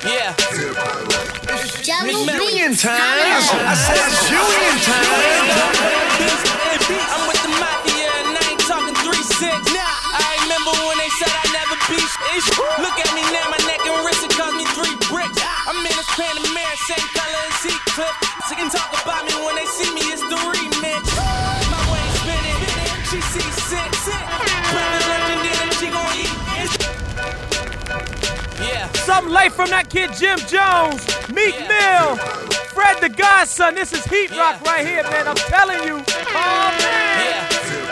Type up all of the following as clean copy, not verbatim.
Yeah. Julian time. I said Julian time. I'm with the mafia and I ain't talking 3-6. I remember when they said I never beat ish. Look at me now, my neck and wrist, it cost me 3 bricks. I'm in a Panamera, same color as Heathcliff. So can talk about me when they see me, it's the remix. My way spinning, she sees sick. Brother legendary, she gon' eat. Yeah. Something late from that kid Jim Jones, Meek Mill, Fred the Godson. This is Heat Rock right here, man. I'm telling you. Oh, man.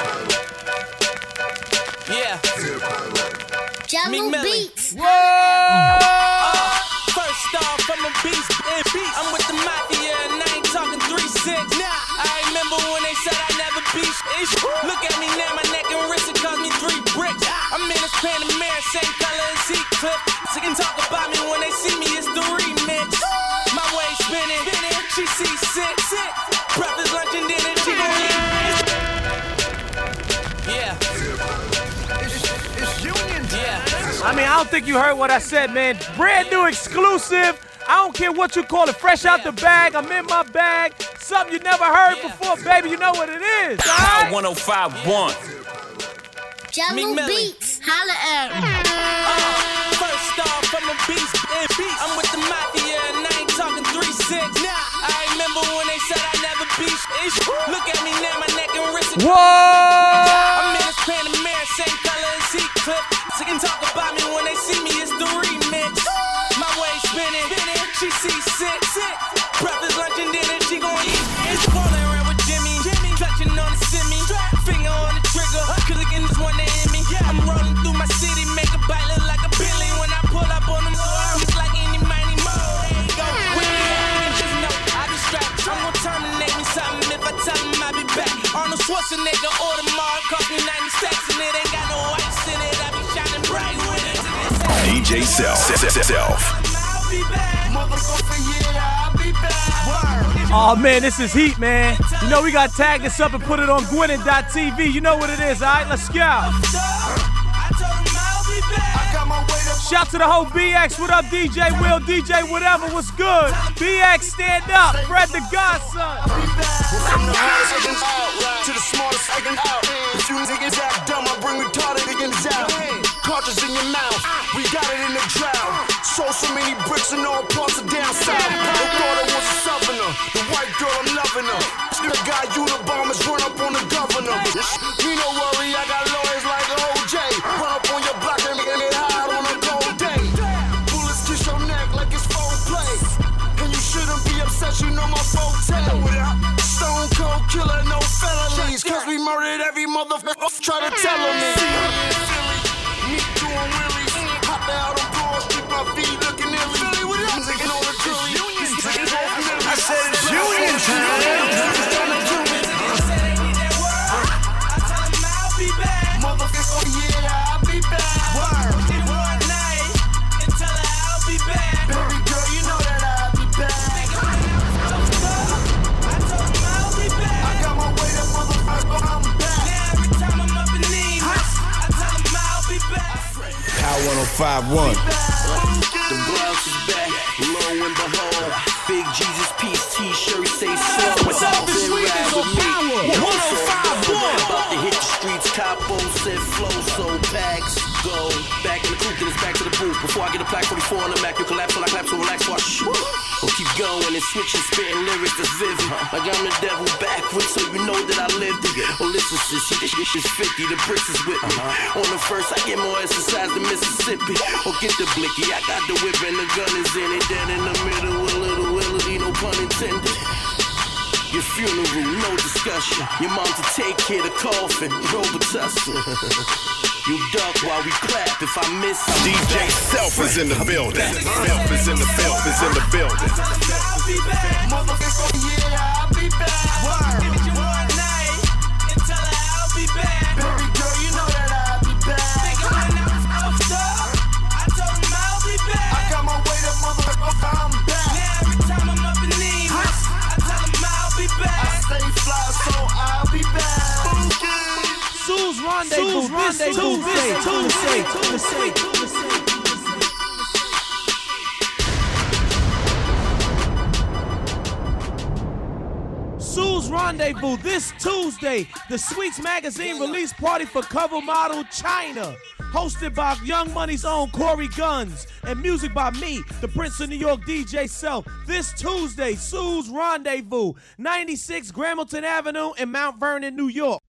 Meek Mill. Whoa! First off, I'm a beast. I'm with the mafia and I ain't talking 3-6. I remember when they said I never beat ish. Look at me now, my neck and wrist, it cost me 3 bricks. I'm in a Panamera, same color as Heathcliff. So can talk about me when they see me, it's the remix. My way spinning, she sees sick. Breakfast, lunch, and dinner, she gon' eat. Yeah. It's Union time. I mean, I don't think you heard what I said, man. Brand new exclusive. I don't care what you call it. Fresh out the bag. I'm in my bag. Something you never heard before, baby. You know what it is. All right? 105.1. Meek Mill. Holla at me. First off, I'm a beast. I'm with the mafia and I ain't talking 3-6. I remember when they said I never beat ish. Look at me now, my neck and wrist. Whoa! I'm in a Panamera, same color as Heathcliff. So can talk about me when they see me, it's the remix. My way spinning, she sees sick. Breakfast, lunch, and dinner, she gon' eat. It's falling around with Jimmy, clutching on the semi. Finger on the trigger, clicking this one to hit me. I'm rolling through my city, make a bite look like a Billy. When I pull up on them, it's like any mighty mo. There you go, with me, and just know I be strapped. I'm gon' terminate me something if I tell him I'll be back. Arnold Schwarzenegger or tomorrow, cost me 90 stacks and it ain't got no ice in it. I be shining bright with it. DJ Self. I'll be back. I'll be back. Oh, man, this is Heat, man. You know we got to tag this up and put it on Gwinnett.tv. You know what it is, all right? Let's go. Shout to the whole BX. What up, DJ Will, DJ whatever, what's good? BX, stand up. Fred the Godson. From the hardest niggas out to the smartest niggas out. If you niggas act dumb, I bring retarded niggas out. Cartridge in your mouth, we got it in the drought. Sold so many bricks in all parts of down south. They thought I was a southerner. The white girl, I'm loving her. Still got Unabombers run up on the governor. You no worry, I got lawyers like OJ. Run up on your block and get high on a cold day. Bullets kiss your neck like it's foul play. And you shouldn't be upset, you know my forte. Stone cold killer, no felonies. Cause we murdered every motherfucker. Try to tell on me. Me doing willies. Hop out on Broad Street, my feet looking illy. Philly, what up? Taking on the jury. I said it's Union time. Motherfucker, yeah, I'll be back. Word. One night and tell her I'll be back. Baby girl, you know that I'll be back. I told him I'll be back. I got my weight up, motherfucker, I'm back. Now every time I'm up in English, I tell him I'll be back. Power 105.1. The blouse is back, lo and behold. Big Jesus Peace t-shirt say so. What's up, this week is on Power 105.1. About to hit the streets, Capo said flow, so packs go. Back in the coupe, then it's back to the booth. Before I get a plaque 44 on the Mac, you collapse till I clap, so relax while I shoot. Or keep going and switching, spitting lyrics that's vivid. Like I'm the devil backwards, so you know that I lived it. Or listen, sis, this is 50, the bricks is with me. On the first, I get more exercise than Mississippi. Or get the blicky, I got the whip and the gun is in it. Dead in the middle, a little willy, no pun intended. Your funeral, no discussion. Your mom to take care of the coffin, Robitussin. You duck while we clap if I miss DJ Self is in the building. Self is in the building. I'll be back. Motherfucker, yeah, I'll be back. Word. Give it one night and tell her I'll be back. Baby girl, you know that I'll be back. Nigga, when I was fucked up, I told him I'll be back. I got my weight up, motherfucker, I'm back. Now every time I'm up in English, I tell him I'll be back. I stay fly, so I'll be back. Sue's Rendezvous, Tuesday. Sue's Rendezvous this Tuesday. The Sweets Magazine release party for cover model China. Hosted by Young Money's own Corey Guns. And music by me, the Prince of New York DJ Self. This Tuesday, Sue's Rendezvous, 96 Grambleton Avenue in Mount Vernon, New York.